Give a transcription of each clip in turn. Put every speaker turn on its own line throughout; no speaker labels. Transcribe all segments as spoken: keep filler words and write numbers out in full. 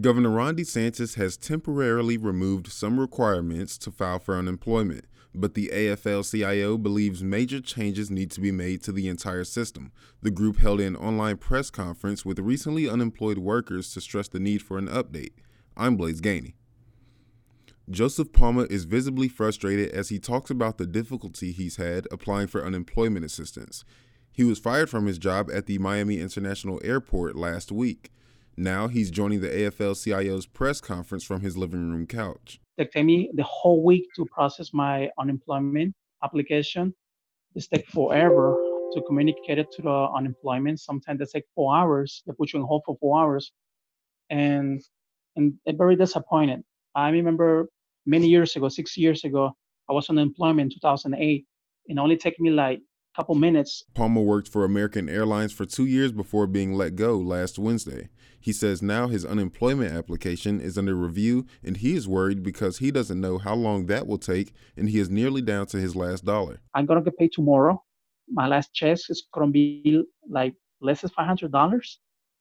Governor Ron DeSantis has temporarily removed some requirements to file for unemployment, but the A F L C I O believes major changes need to be made to the entire system. The group held an online press conference with recently unemployed workers to stress the need for an update. I'm Blaze Gainey. Joseph Palma is visibly frustrated as he talks about the difficulty he's had applying for unemployment assistance. He was fired from his job at the Miami International Airport last week. Now he's joining the A F L C I O's press conference from his living room couch.
It took me the whole week to process my unemployment application. It takes forever to communicate it to the unemployment. Sometimes it takes four hours. They put you on hold for four hours. And and I'm very disappointed. I remember many years ago, six years ago, I was on unemployment in two thousand eight. It only took me like a couple minutes.
Palma worked for American Airlines for two years before being let go last Wednesday. He says now his unemployment application is under review and he is worried because he doesn't know how long that will take and he is nearly down to his last dollar.
I'm going to get paid tomorrow. My last check is going to be like less than five hundred dollars.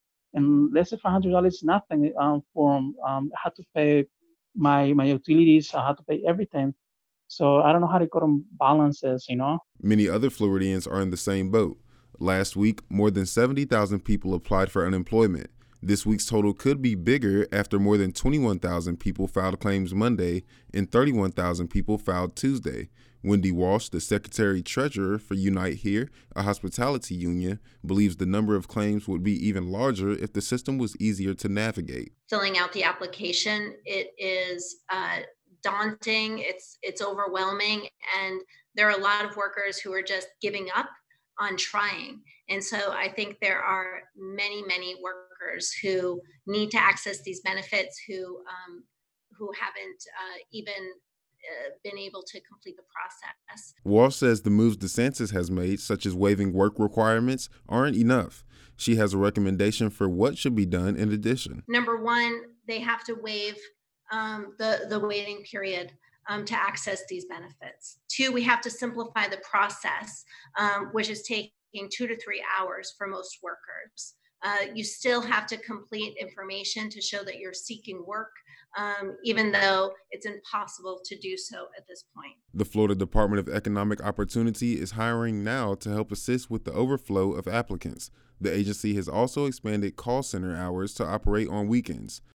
And less than five hundred dollars is nothing. Um, for, um, I had to pay my, my utilities. I had to pay everything. So I don't know how to go to balances, you know.
Many other Floridians are in the same boat. Last week, more than seventy thousand people applied for unemployment. This week's total could be bigger after more than twenty-one thousand people filed claims Monday and thirty-one thousand people filed Tuesday. Wendy Walsh, the Secretary-Treasurer for Unite Here, a hospitality union, believes the number of claims would be even larger if the system was easier to navigate.
Filling out the application, it is uh, daunting, it's it's overwhelming, and there are a lot of workers who are just giving up on trying. And so I think there are many, many workers who need to access these benefits who um, who haven't uh, even uh, been able to complete the process.
Walsh says the moves DeSantis has made, such as waiving work requirements, aren't enough. She has a recommendation for what should be done in addition.
Number one, they have to waive um, the, the waiting period Um, to access these benefits. Two, we have to simplify the process, um, which is taking two to three hours for most workers. Uh, you still have to complete information to show that you're seeking work, um, even though it's impossible to do so at this point.
The Florida Department of Economic Opportunity is hiring now to help assist with the overflow of applicants. The agency has also expanded call center hours to operate on weekends.